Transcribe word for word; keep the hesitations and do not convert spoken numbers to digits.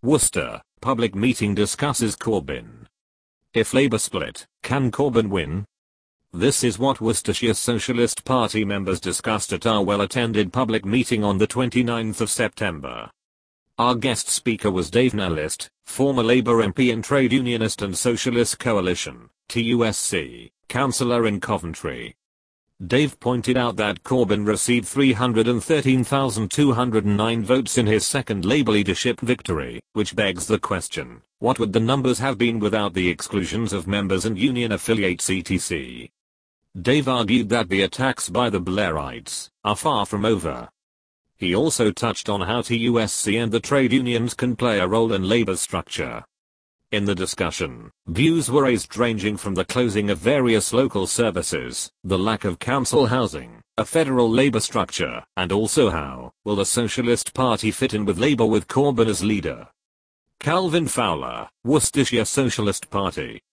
Worcester, public meeting discusses Corbyn. If Labour split, can Corbyn win? This is what Worcestershire Socialist Party members discussed at our well-attended public meeting on the twenty-ninth of September. Our guest speaker was Dave Nellist, former Labour M P and Trade Unionist and Socialist Coalition, T U S C, councillor in Coventry. Dave pointed out that Corbyn received three hundred thirteen thousand two hundred nine votes in his second Labour leadership victory, which begs the question, what would the numbers have been without the exclusions of members and union affiliates et cetera? Dave argued that the attacks by the Blairites are far from over. He also touched on how T U S C and the trade unions can play a role in Labour's structure. In the discussion, views were raised ranging from the closing of various local services, the lack of council housing, a federal Labour structure, and also how will the Socialist Party fit in with Labour with Corbyn as leader. Calvin Fowler, Worcestershire Socialist Party.